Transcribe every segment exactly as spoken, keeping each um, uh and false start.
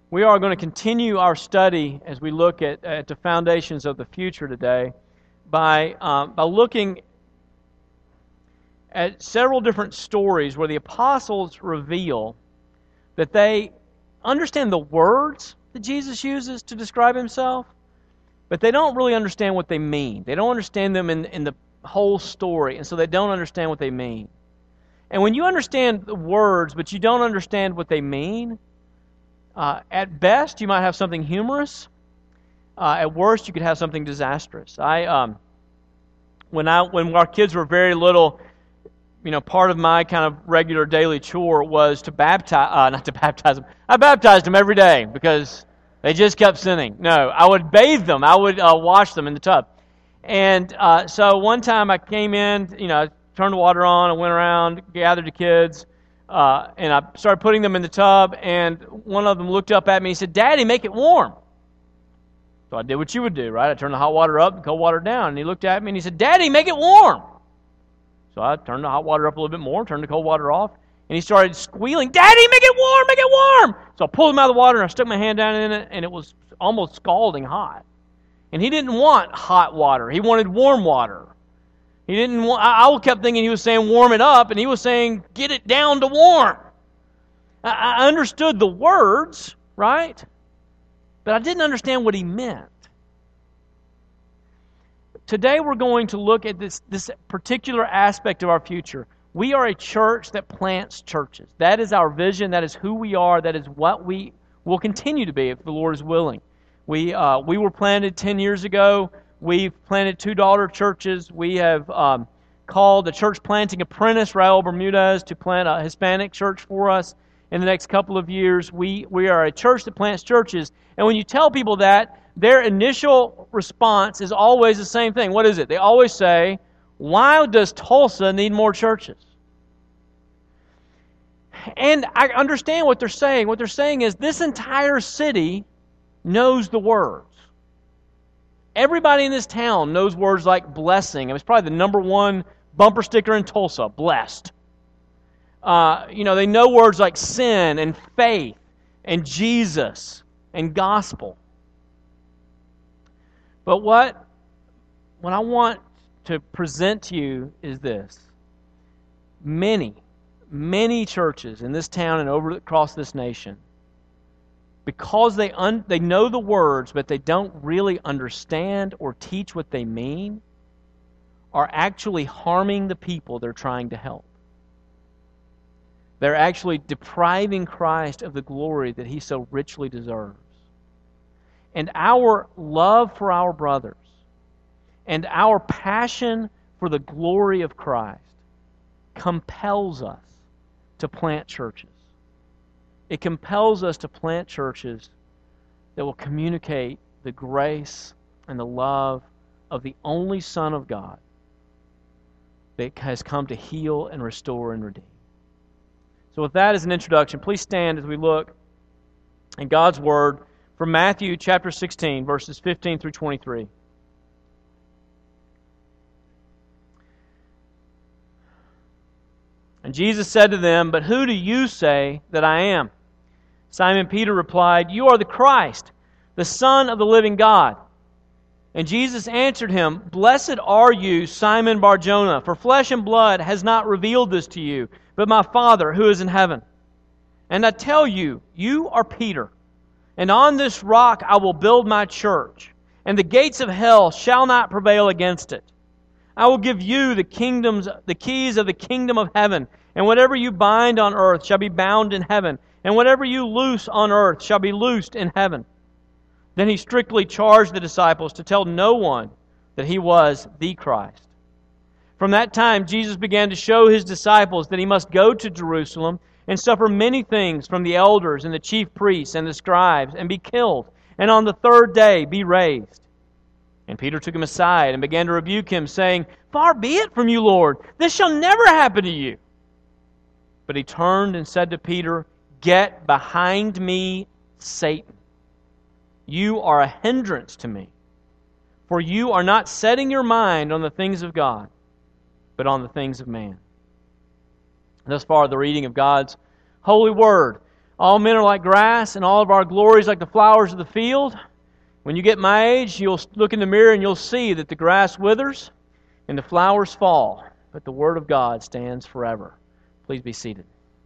We are going to continue our study as we look at, at the foundations of the future today by, um, by looking at several different stories where the apostles reveal that they understand the words that Jesus uses to describe himself, but they don't really understand what they mean. They don't understand them in, in the whole story, and so they don't understand what they mean. And when you understand the words, but you don't understand what they mean, Uh, at best, you might have something humorous. Uh, at worst, you could have something disastrous. I, um, when I, when our kids were very little, you know, part of my kind of regular daily chore was to baptize, uh, not to baptize them. I baptized them every day because they just kept sinning. No, I would bathe them. I would uh, wash them in the tub. And uh, so one time I came in, you know, turned the water on, I went around, gathered the kids. Uh, and I started putting them in the tub, and one of them looked up at me and he said, "Daddy, make it warm." So I did what you would do, right? I turned the hot water up, the cold water down, and he looked at me and he said, "Daddy, make it warm." So I turned the hot water up a little bit more, turned the cold water off, and he started squealing, "Daddy, make it warm, make it warm!" So I pulled him out of the water and I stuck my hand down in it, and it was almost scalding hot. And he didn't want hot water. He wanted warm water. He didn't want, I, I kept thinking he was saying warm it up, and he was saying get it down to warm. I, I understood the words, right? But I didn't understand what he meant. Today we're going to look at this, this particular aspect of our future. We are a church that plants churches. That is our vision. That is who we are. That is what we will continue to be if the Lord is willing. We, uh, we were planted ten years ago. We've planted two daughter churches. We have um, called the church planting apprentice, Raul Bermudez, to plant a Hispanic church for us in the next couple of years. We, we are a church that plants churches. And when you tell people that, their initial response is always the same thing. What is it? They always say, "Why does Tulsa need more churches?" And I understand what they're saying. What they're saying is this entire city knows the words. Everybody in this town knows words like blessing. It was probably the number one bumper sticker in Tulsa, blessed. Uh, you know, they know words like sin and faith and Jesus and gospel. But what, what I want to present to you is this. Many, many churches in this town and over across this nation, because they un, they know the words, but they don't really understand or teach what they mean, are actually harming the people they're trying to help. They're actually depriving Christ of the glory that He so richly deserves. And our love for our brothers and our passion for the glory of Christ compels us to plant churches. It compels us to plant churches that will communicate the grace and the love of the only Son of God that has come to heal and restore and redeem. So with that as an introduction, please stand as we look in God's Word from Matthew chapter sixteen, verses fifteen through twenty-three. And Jesus said to them, "But who do you say that I am?" Simon Peter replied, "You are the Christ, the Son of the living God." And Jesus answered him, "Blessed are you, Simon Bar-Jonah, for flesh and blood has not revealed this to you, but my Father who is in heaven. And I tell you, you are Peter, and on this rock I will build my church, and the gates of hell shall not prevail against it. I will give you the kingdoms, the keys of the kingdom of heaven, and whatever you bind on earth shall be bound in heaven, and whatever you loose on earth shall be loosed in heaven." Then he strictly charged the disciples to tell no one that he was the Christ. From that time, Jesus began to show his disciples that he must go to Jerusalem and suffer many things from the elders and the chief priests and the scribes, and be killed, and on the third day be raised. And Peter took him aside and began to rebuke him, saying, "Far be it from you, Lord, this shall never happen to you." But he turned and said to Peter, "Get behind me, Satan. You are a hindrance to me, for you are not setting your mind on the things of God, but on the things of man." Thus far, the reading of God's holy word. All men are like grass, and all of our glories like the flowers of the field. When you get my age, you'll look in the mirror and you'll see that the grass withers and the flowers fall, but the Word of God stands forever. Please be seated.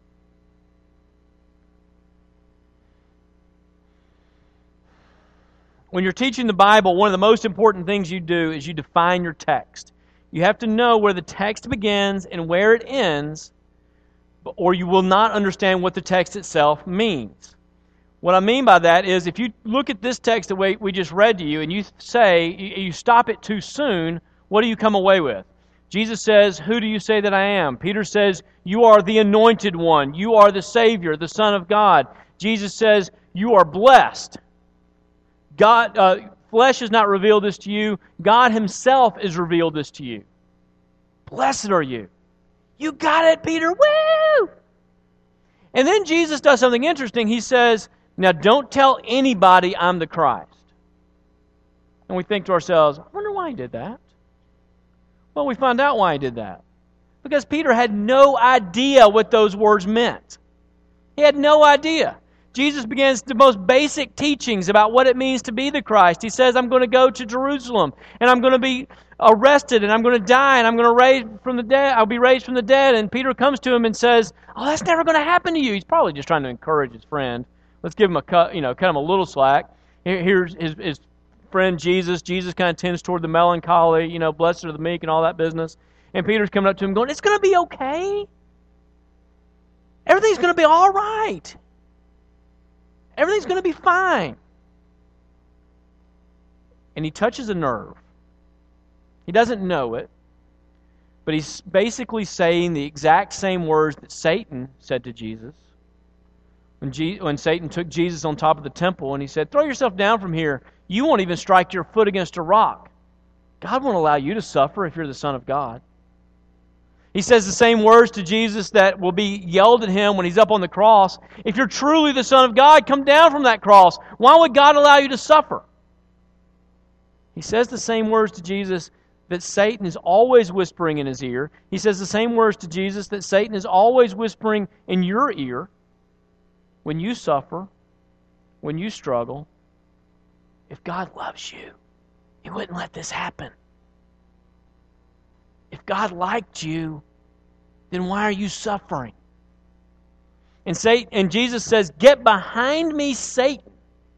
When you're teaching the Bible, one of the most important things you do is you define your text. You have to know where the text begins and where it ends, or you will not understand what the text itself means. What I mean by that is if you look at this text that we, we just read to you and you say, you, you stop it too soon, what do you come away with? Jesus says, "Who do you say that I am?" Peter says, "You are the anointed one. You are the Savior, the Son of God." Jesus says, "You are blessed." God, uh, flesh has not revealed this to you. God Himself has revealed this to you. Blessed are you. You got it, Peter. Woo! And then Jesus does something interesting. He says, "Now don't tell anybody I'm the Christ." And we think to ourselves, I wonder why He did that. Well, we find out why He did that. Because Peter had no idea what those words meant. He had no idea. Jesus begins the most basic teachings about what it means to be the Christ. He says, "I'm going to go to Jerusalem, and I'm going to be arrested, and I'm going to die, and I'm going to raise from the dead. I'll be raised from the dead." And Peter comes to him and says, "Oh, that's never going to happen to you." He's probably just trying to encourage his friend. Let's give him a cut, you know, cut him a little slack. Here's his, his friend Jesus. Jesus kind of tends toward the melancholy, you know, blessed are the meek and all that business. And Peter's coming up to him going, "It's going to be okay. Everything's going to be all right. Everything's going to be fine." And he touches a nerve. He doesn't know it, but he's basically saying the exact same words that Satan said to Jesus. When, Je- when Satan took Jesus on top of the temple and he said, "Throw yourself down from here. You won't even strike your foot against a rock. God won't allow you to suffer if you're the Son of God." He says the same words to Jesus that will be yelled at him when he's up on the cross. "If you're truly the Son of God, come down from that cross. Why would God allow you to suffer?" He says the same words to Jesus that Satan is always whispering in his ear. He says the same words to Jesus that Satan is always whispering in your ear. When you suffer, when you struggle, if God loves you, He wouldn't let this happen. If God liked you, then why are you suffering? And Satan, and Jesus says, "Get behind me, Satan.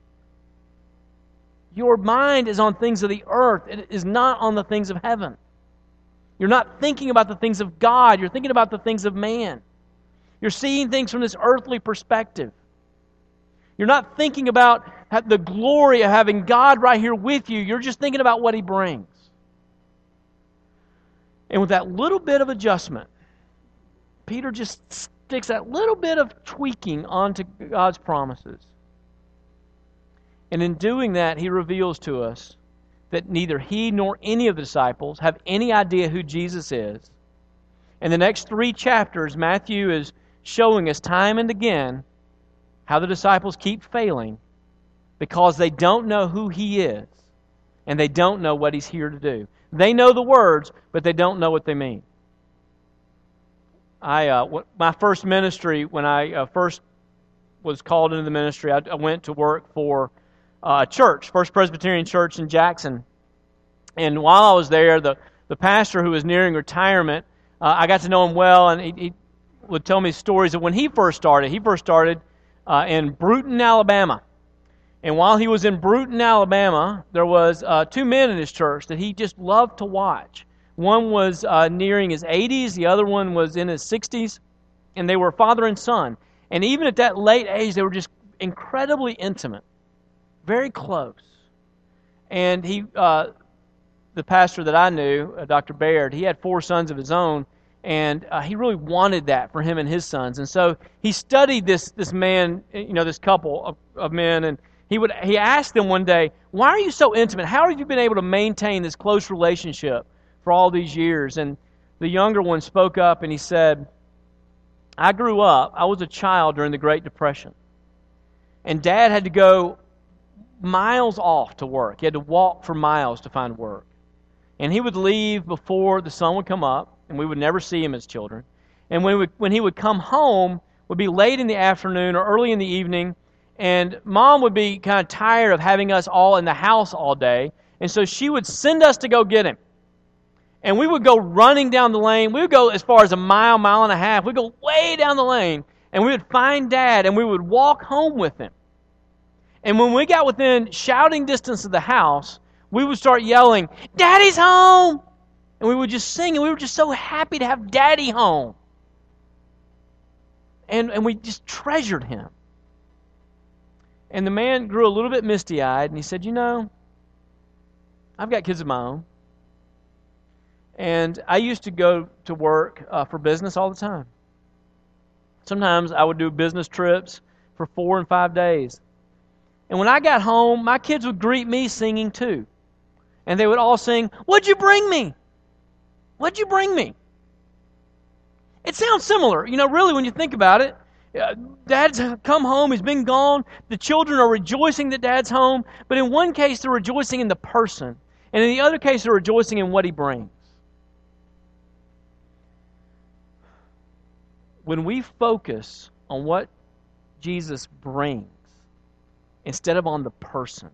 Your mind is on things of the earth. It is not on the things of heaven. You're not thinking about the things of God. You're thinking about the things of man. You're seeing things from this earthly perspective. You're not thinking about the glory of having God right here with you. You're just thinking about what He brings." And with that little bit of adjustment, Peter just sticks that little bit of tweaking onto God's promises. And in doing that, he reveals to us that neither he nor any of the disciples have any idea who Jesus is. In the next three chapters, Matthew is showing us time and again how the disciples keep failing because they don't know who He is and they don't know what He's here to do. They know the words, but they don't know what they mean. I, uh, w- my first ministry, when I uh, first was called into the ministry, I, I went to work for uh, a church, First Presbyterian Church in Jackson. And while I was there, the, the pastor who was nearing retirement, uh, I got to know him well, and he, he would tell me stories of when he first started. He first started uh, in Bruton, Alabama. And while he was in Bruton, Alabama, there was uh, two men in his church that he just loved to watch. One was uh, nearing his eighties, the other one was in his sixties, and they were father and son. And even at that late age, they were just incredibly intimate, very close. And he, uh, the pastor that I knew, uh, Doctor Baird, he had four sons of his own, and uh, he really wanted that for him and his sons. And so he studied this this man, you know, this couple of, of men, and He would. He asked them one day, "Why are you so intimate? How have you been able to maintain this close relationship for all these years?" And the younger one spoke up and he said, "I grew up, I was a child during the Great Depression. And Dad had to go miles off to work. He had to walk for miles to find work. And he would leave before the sun would come up, and we would never see him as children. And when, we, when he would come home, would be late in the afternoon or early in the evening, and Mom would be kind of tired of having us all in the house all day, and so she would send us to go get him. And we would go running down the lane. We would go as far as a mile, mile and a half. We'd go way down the lane, and we would find Dad, and we would walk home with him. And when we got within shouting distance of the house, we would start yelling, "Daddy's home!" And we would just sing, and we were just so happy to have Daddy home. And, and we just treasured him. And the man grew a little bit misty-eyed, and he said, you know, I've got kids of my own. And I used to go to work uh, for business all the time. Sometimes I would do business trips for four and five days. And when I got home, my kids would greet me singing too. And they would all sing, "What'd you bring me? What'd you bring me?" It sounds similar, you know, really, when you think about it. Uh, Dad's come home, he's been gone. The children are rejoicing that Dad's home. But in one case, they're rejoicing in the person. And in the other case, they're rejoicing in what he brings. When we focus on what Jesus brings instead of on the person,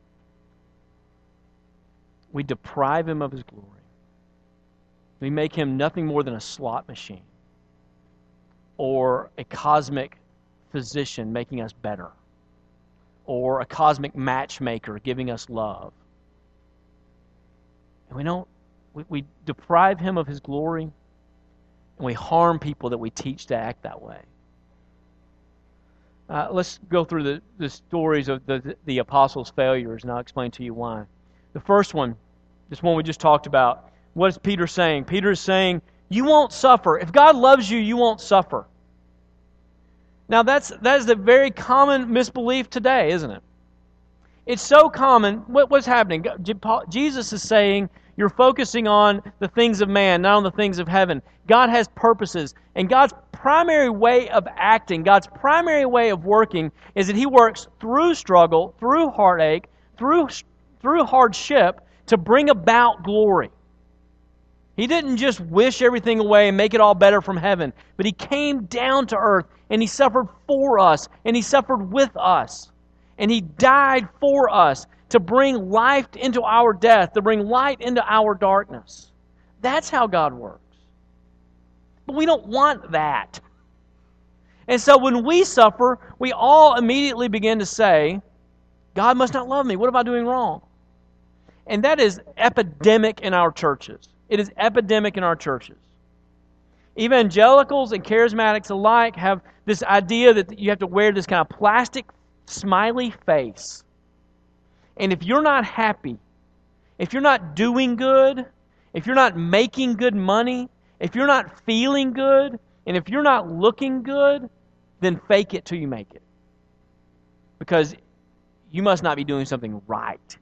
we deprive him of his glory. We make him nothing more than a slot machine or a cosmic physician making us better or a cosmic matchmaker giving us love. And we don't, we, we deprive him of his glory, and we harm people that we teach to act that way. Uh, let's go through the, the stories of the, the apostles' failures, and I'll explain to you why. The first one, this one we just talked about, what is Peter saying? Peter is saying, you won't suffer. If God loves you, you won't suffer. Now that's that is the very common misbelief today, isn't it? It's so common. What, what's happening? Jesus is saying, you're focusing on the things of man, not on the things of heaven. God has purposes. And God's primary way of acting, God's primary way of working, is that he works through struggle, through heartache, through, through hardship to bring about glory. He didn't just wish everything away and make it all better from heaven, but he came down to earth and he suffered for us and he suffered with us. And he died for us to bring life into our death, to bring light into our darkness. That's how God works. But we don't want that. And so when we suffer, we all immediately begin to say, God must not love me. What am I doing wrong? And that is epidemic in our churches. It is epidemic in our churches. Evangelicals and charismatics alike have this idea that you have to wear this kind of plastic smiley face. And if you're not happy, if you're not doing good, if you're not making good money, if you're not feeling good, and if you're not looking good, then fake it till you make it. Because you must not be doing something right.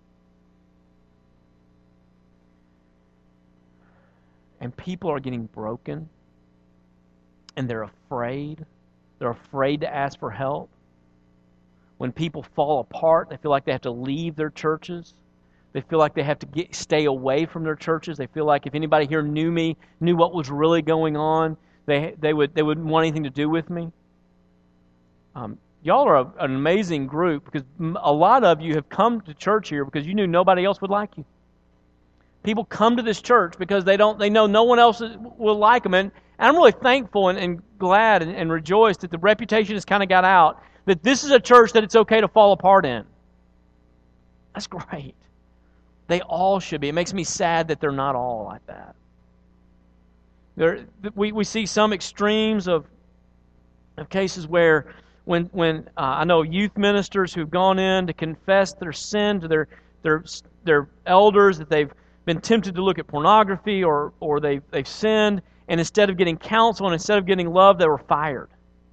And people are getting broken, and they're afraid. They're afraid to ask for help. When people fall apart, they feel like they have to leave their churches. They feel like they have to get, stay away from their churches. They feel like if anybody here knew me, knew what was really going on, they they would they wouldn't want anything to do with me. Um, y'all are a, an amazing group because a lot of you have come to church here because you knew nobody else would like you. People come to this church because they don't they know no one else will like them, and, and I'm really thankful and, and glad and, and rejoiced that the reputation has kind of got out that this is a church that it's okay to fall apart in. That's great. They all should be. It makes me sad that they're not all like that. There, we, we see some extremes of of cases where when when uh, I know youth ministers who've gone in to confess their sin to their their their elders that they've been tempted to look at pornography or or they've they've sinned, and instead of getting counsel and instead of getting love, they were fired.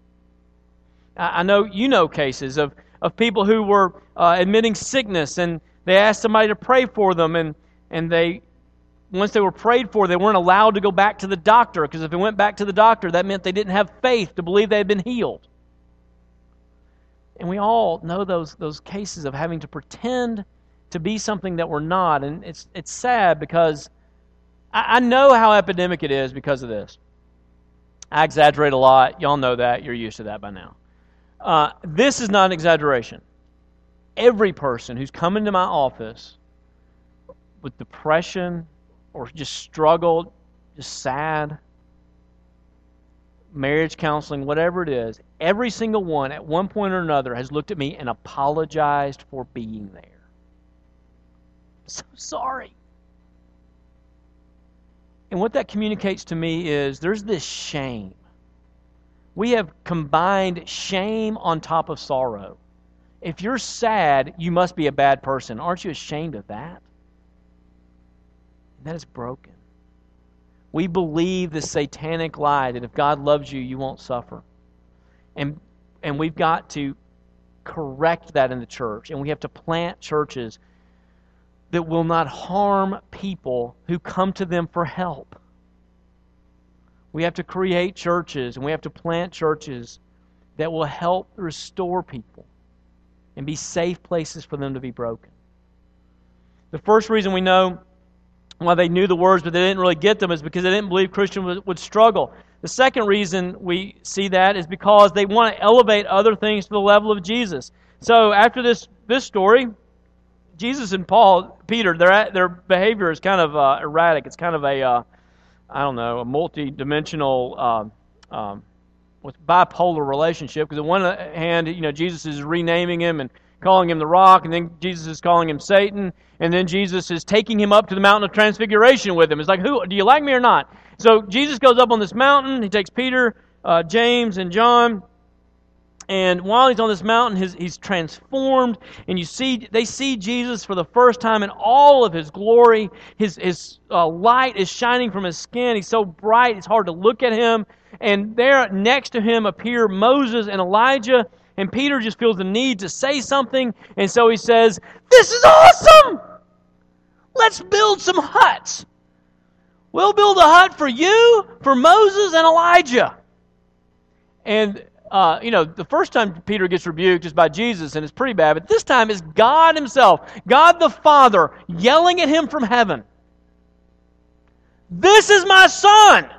I know you know cases of, of people who were uh, admitting sickness, and they asked somebody to pray for them, and, and they once they were prayed for, they weren't allowed to go back to the doctor, because if they went back to the doctor, that meant they didn't have faith to believe they had been healed. And we all know those those cases of having to pretend to be something that we're not, and it's it's sad because I, I know how epidemic it is because of this. I exaggerate a lot. Y'all know that. You're used to that by now. Uh, this is not an exaggeration. Every person who's come into my office with depression or just struggled, just sad, marriage counseling, whatever it is, every single one at one point or another has looked at me and apologized for being there. So sorry. And what that communicates to me is there's this shame. We have combined shame on top of sorrow. If you're sad, you must be a bad person. Aren't you ashamed of that? And that is broken. We believe the satanic lie that if God loves you, you won't suffer. And and we've got to correct that in the church. And we have to plant churches that will not harm people who come to them for help. We have to create churches and we have to plant churches that will help restore people and be safe places for them to be broken. The first reason we know why they knew the words but they didn't really get them is because they didn't believe Christians would, would struggle. The second reason we see that is because they want to elevate other things to the level of Jesus. So after this this story, Jesus and Paul, Peter, their their behavior is kind of uh, erratic. It's kind of a, uh, I don't know, a multi-dimensional, uh, um, with bipolar relationship. Because on one hand, you know, Jesus is renaming him and calling him the rock, and then Jesus is calling him Satan, and then Jesus is taking him up to the mountain of transfiguration with him. It's like, who do you like me or not? So Jesus goes up on this mountain. He takes Peter, uh, James, and John. And while he's on this mountain, his, he's transformed, and you see they see Jesus for the first time in all of his glory. His his uh, light is shining from his skin. He's so bright, it's hard to look at him. And there next to him appear Moses and Elijah, and Peter just feels the need to say something, and so he says, "This is awesome! Let's build some huts. We'll build a hut for you, for Moses and Elijah." And Uh, you know, the first time Peter gets rebuked is by Jesus, and it's pretty bad, but this time it's God himself, God the Father, yelling at him from heaven. "This is my son!"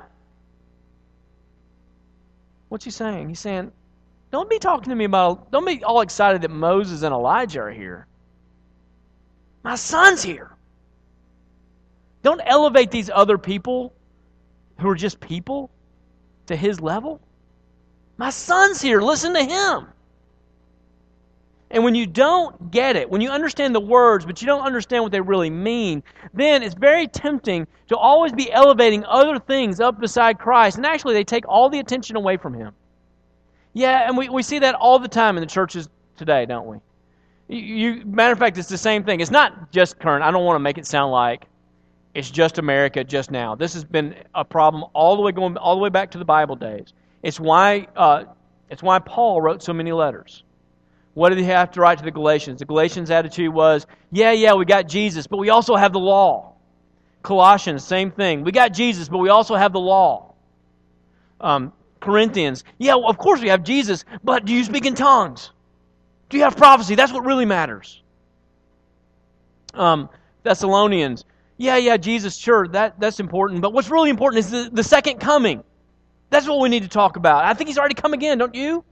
What's he saying? He's saying, don't be talking to me about, don't be all excited that Moses and Elijah are here. My son's here. Don't elevate these other people who are just people to his level. My son's here. Listen to him. And when you don't get it, when you understand the words, but you don't understand what they really mean, then it's very tempting to always be elevating other things up beside Christ. And actually, they take all the attention away from him. Yeah, and we, we see that all the time in the churches today, don't we? You, you, matter of fact, it's the same thing. It's not just current. I don't want to make it sound like it's just America just now. This has been a problem all the way going all the way back to the Bible days. It's why uh, it's why Paul wrote so many letters. What did he have to write to the Galatians? The Galatians' attitude was, yeah, yeah, we got Jesus, but we also have the law. Colossians, same thing. We got Jesus, but we also have the law. Um, Corinthians, yeah, well, of course we have Jesus, but do you speak in tongues? Do you have prophecy? That's what really matters. Um, Thessalonians, yeah, yeah, Jesus, sure, that, that's important, but what's really important is the, the second coming. That's what we need to talk about. I think he's already come again, don't you?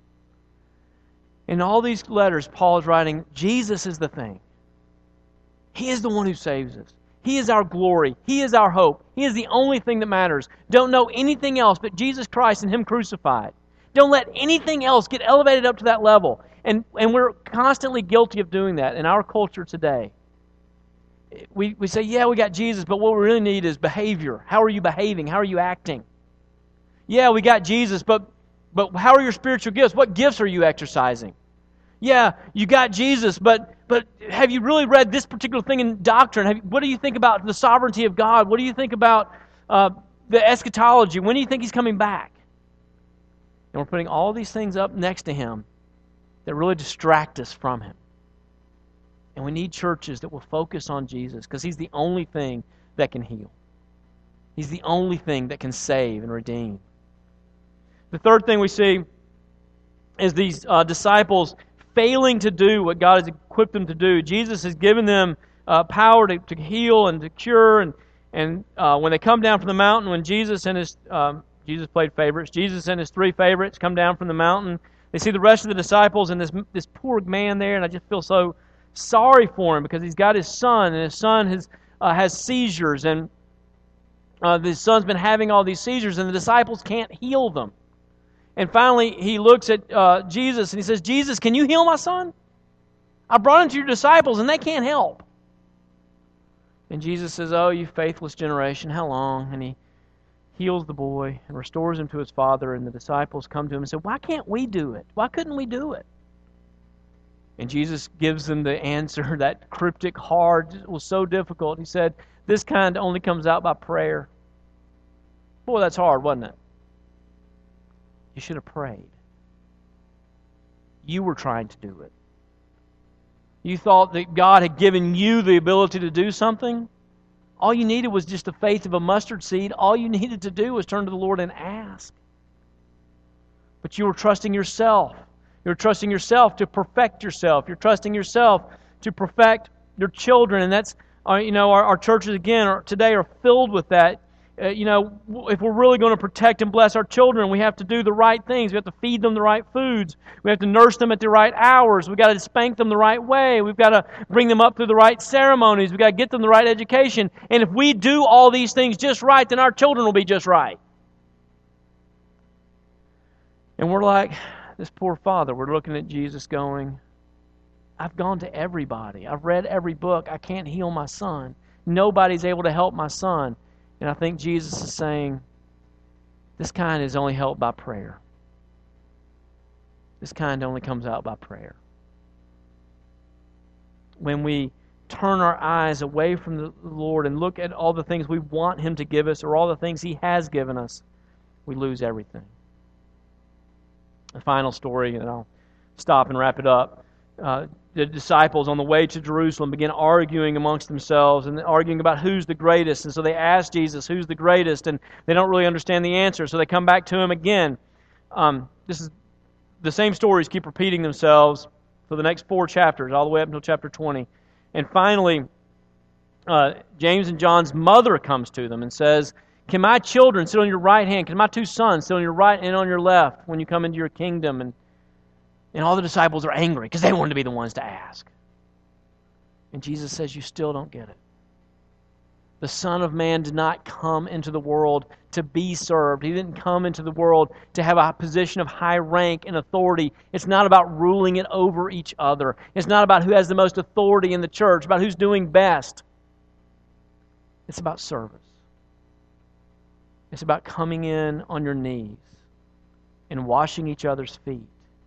In all these letters, Paul is writing, Jesus is the thing. He is the one who saves us. He is our glory. He is our hope. He is the only thing that matters. Don't know anything else but Jesus Christ and Him crucified. Don't let anything else get elevated up to that level. And, and we're constantly guilty of doing that in our culture today. We, we say, yeah, we got Jesus, but what we really need is behavior. How are you behaving? How are you acting? Yeah, we got Jesus, but but how are your spiritual gifts? What gifts are you exercising? Yeah, you got Jesus, but but have you really read this particular thing in doctrine? Have, what do you think about the sovereignty of God? What do you think about uh, the eschatology? When do you think He's coming back? And we're putting all these things up next to Him that really distract us from Him. And we need churches that will focus on Jesus because He's the only thing that can heal. He's the only thing that can save and redeem. The third thing we see is these uh, disciples failing to do what God has equipped them to do. Jesus has given them uh, power to, to heal and to cure. And, and uh, when they come down from the mountain, when Jesus and his um, Jesus played favorites. Jesus and his three favorites come down from the mountain. They see the rest of the disciples and this this poor man there, and I just feel so sorry for him because he's got his son, and his son has uh, has seizures, and uh, his son's been having all these seizures, and the disciples can't heal them. And finally, he looks at uh, Jesus and he says, "Jesus, can you heal my son? I brought him to your disciples, and they can't help." And Jesus says, "Oh, you faithless generation, how long?" And he heals the boy and restores him to his father, and the disciples come to him and say, "Why can't we do it? Why couldn't we do it?" And Jesus gives them the answer, that cryptic, hard, it was so difficult. He said, "This kind only comes out by prayer." Boy, that's hard, wasn't it? You should have prayed. You were trying to do it. You thought that God had given you the ability to do something. All you needed was just the faith of a mustard seed. All you needed to do was turn to the Lord and ask. But you were trusting yourself. You're trusting yourself to perfect yourself. You're trusting yourself to perfect your children. And that's, uh, you know, our, our churches, again, are, today are filled with that. Uh, you know, if we're really going to protect and bless our children, we have to do the right things. We have to feed them the right foods. We have to nurse them at the right hours. We've got to spank them the right way. We've got to bring them up through the right ceremonies. We've got to get them the right education. And if we do all these things just right, then our children will be just right. And we're like this poor father. We're looking at Jesus going, "I've gone to everybody. I've read every book. I can't heal my son. Nobody's able to help my son." And I think Jesus is saying, this kind is only helped by prayer. This kind only comes out by prayer. When we turn our eyes away from the Lord and look at all the things we want Him to give us or all the things He has given us, we lose everything. The final story, and I'll stop and wrap it up. Uh, the disciples on the way to Jerusalem begin arguing amongst themselves and arguing about who's the greatest. And so they ask Jesus, who's the greatest? And they don't really understand the answer. So they come back to Him again. Um, this is the same stories keep repeating themselves for the next four chapters, all the way up until chapter twenty. And finally, uh, James and John's mother comes to them and says, "Can my children sit on your right hand? Can my two sons sit on your right and on your left when you come into your kingdom?" And And all the disciples are angry because they wanted to be the ones to ask. And Jesus says, you still don't get it. The Son of Man did not come into the world to be served. He didn't come into the world to have a position of high rank and authority. It's not about ruling it over each other. It's not about who has the most authority in the church, about who's doing best. It's about service. It's about coming in on your knees and washing each other's feet.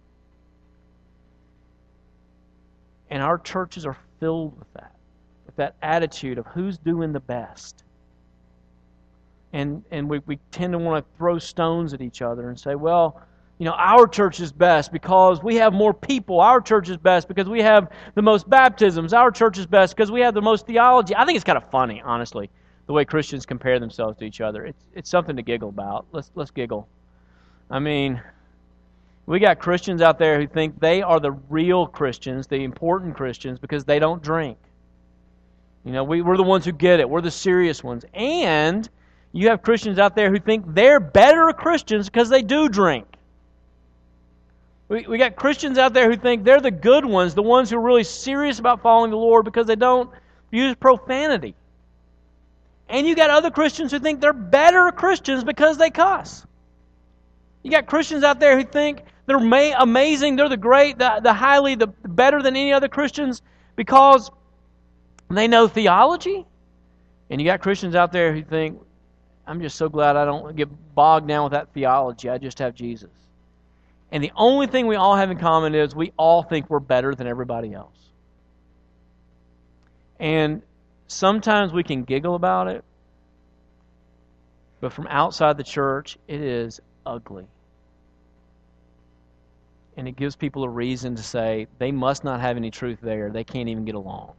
And our churches are filled with that, with that attitude of who's doing the best. And and we, we tend to want to throw stones at each other and say, well, you know, our church is best because we have more people. Our church is best because we have the most baptisms. Our church is best because we have the most theology. I think it's kind of funny, honestly, the way Christians compare themselves to each other. It's it's something to giggle about. Let's let's giggle. I mean, we got Christians out there who think they are the real Christians, the important Christians, because they don't drink. You know, we, we're the ones who get it. We're the serious ones. And you have Christians out there who think they're better Christians because they do drink. We, we got Christians out there who think they're the good ones, the ones who are really serious about following the Lord because they don't use profanity. And you got other Christians who think they're better Christians because they cuss. You got Christians out there who think they're ma- amazing, they're the great, the, the highly, the better than any other Christians because they know theology. And you got Christians out there who think, I'm just so glad I don't get bogged down with that theology. I just have Jesus. And the only thing we all have in common is we all think we're better than everybody else. And sometimes we can giggle about it, but from outside the church, it is ugly. And it gives people a reason to say they must not have any truth there. They can't even get along.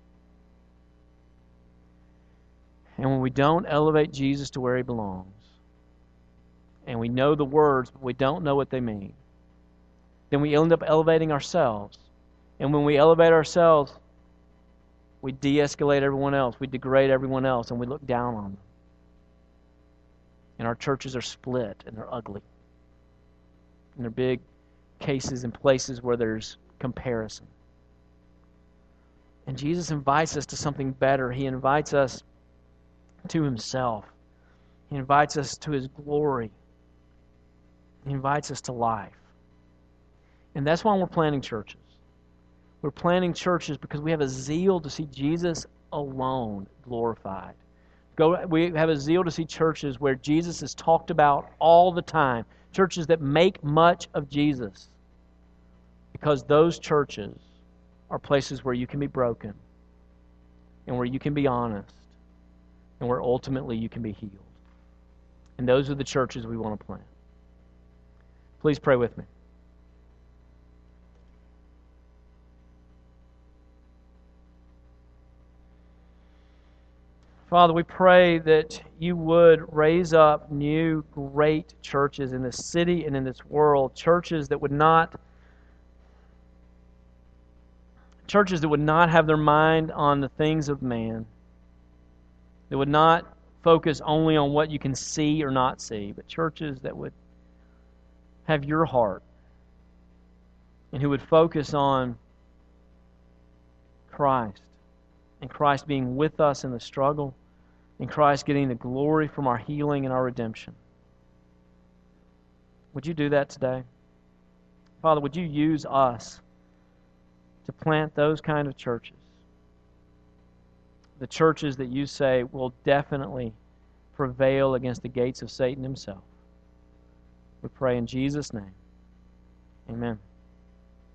And when we don't elevate Jesus to where He belongs, and we know the words, but we don't know what they mean, then we end up elevating ourselves. And when we elevate ourselves, we de-escalate everyone else. We degrade everyone else, and we look down on them. And our churches are split, and they're ugly. And they're big cases and places where there's comparison. And Jesus invites us to something better. He invites us to Himself. He invites us to His glory. He invites us to life. And that's why we're planting churches. We're planting churches because we have a zeal to see Jesus alone glorified. Go, we have a zeal to see churches where Jesus is talked about all the time. Churches that make much of Jesus. Because those churches are places where you can be broken and where you can be honest and where ultimately you can be healed. And those are the churches we want to plant. Please pray with me. Father, we pray that you would raise up new, great churches in this city and in this world, churches that would not churches that would not have their mind on the things of man, that would not focus only on what you can see or not see, but churches that would have your heart and who would focus on Christ and Christ being with us in the struggle and Christ getting the glory from our healing and our redemption. Would you do that today? Father, would you use us to plant those kind of churches? The churches that you say will definitely prevail against the gates of Satan himself. We pray in Jesus' name. Amen.